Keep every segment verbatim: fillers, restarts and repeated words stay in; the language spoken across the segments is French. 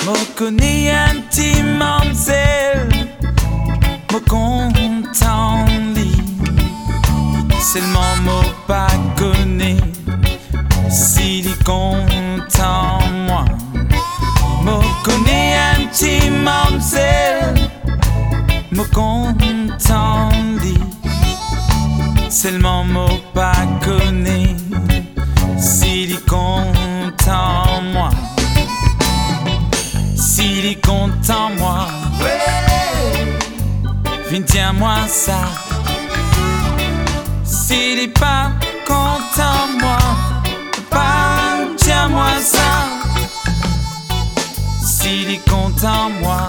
me connais intimement, c'est me content lit. Seulement me pas connaît s'il est content moi. Me connais intimement, c'est me content lit. Seulement me pas connaît s'il est content moi. S'il est content moi, viens tiens-moi ça. S'il est pas content moi, pas tiens-moi ça. S'il est content moi,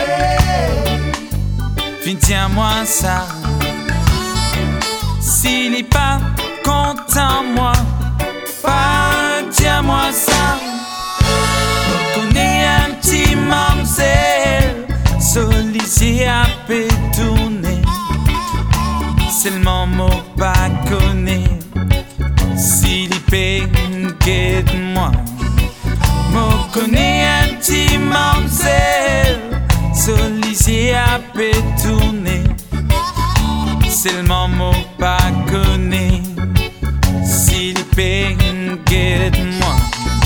viens tiens-moi ça. S'il est pas content moi, pas tiens-moi ça. Connais un petit mamselle, sollicité à pétourner. Seulement mot pas connaît, s'il y peine qu'aide-moi. Me connais un petit mamselle, sollicité à pétourner. Seulement mot pas connaît, s'il y peine qu'aide-moi.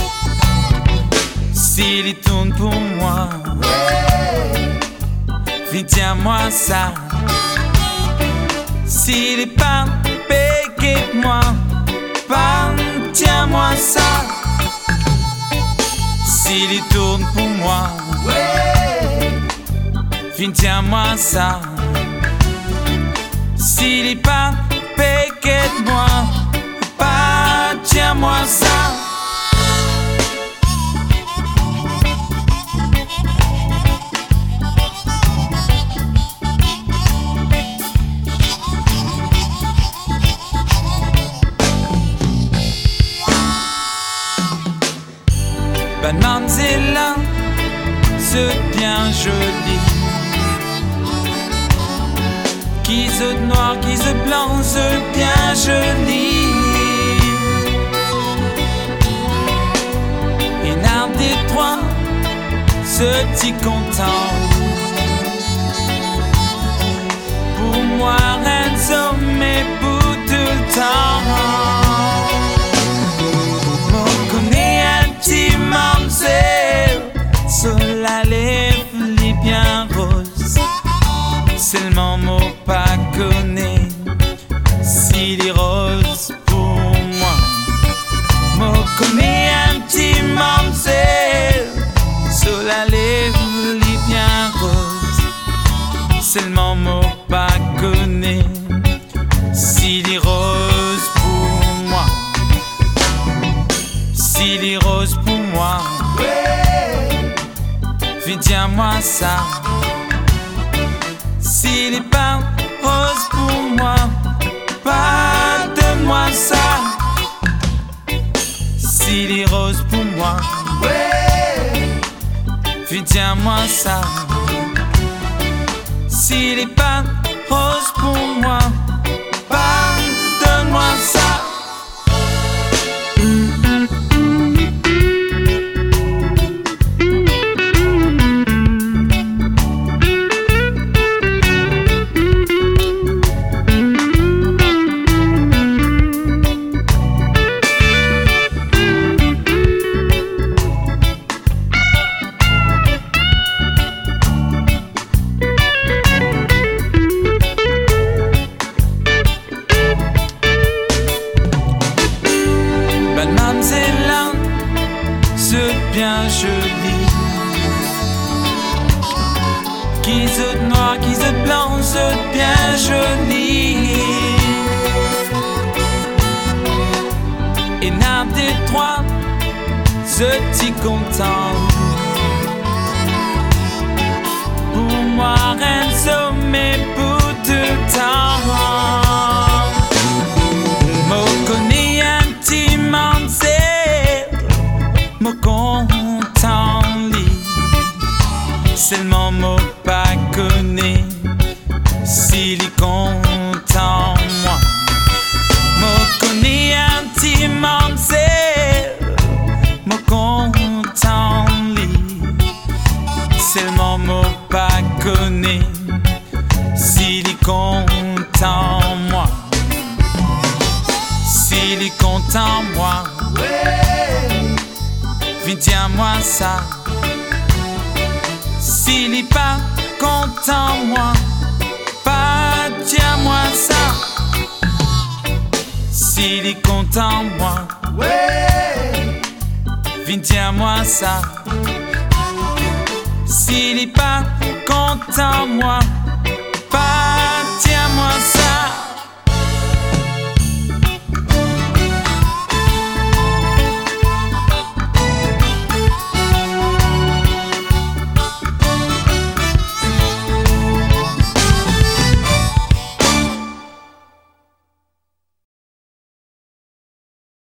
S'il y tourne pour moi, viens tiens-moi ça. S'il est pas péqué de moi, pas tiens-moi ça. S'il y tourne pour moi, viens tiens-moi ça. S'il est pas péqué de moi, pas tiens-moi ça. Ben mamzella, c'est bien joli. Qui se noir, qui se blanc, c'est bien joli. Et n'un des trois, c'est si content. Pour moi, un homme et pour tout le temps. Mamselle, sur la lèvre, les bien rose. Seulement mot pas connaît, s'il est rose pour moi. Me connaît un petit mamselle, sur la lèvre, les bien rose. Seulement mot pas connaît, s'il est rose pour moi. S'il est rose pour moi, viens tiens-moi ça. S'il est pas rose pour moi, pardonne-moi ça. S'il est rose pour moi, viens tiens-moi ça. S'il est pas rose pour moi, pardonne-moi ça. Bien joli, qui se noir, qui se blanc, c'est bien joli. Et n'un des trois, c'est si content. Pour moi, un sommet pour tout le temps. Me connais intimement, c'est me content lit. Seulement me pas connaît, s'il est content moi. Me connais intimement, c'est me content lit. content, moi. S'il est content, moi. Viens, tiens-moi ça. S'il est pas content, moi. Pas, tiens-moi ça. S'il est content, moi. Viens, tiens-moi ça. S'il est pas content, moi. Pas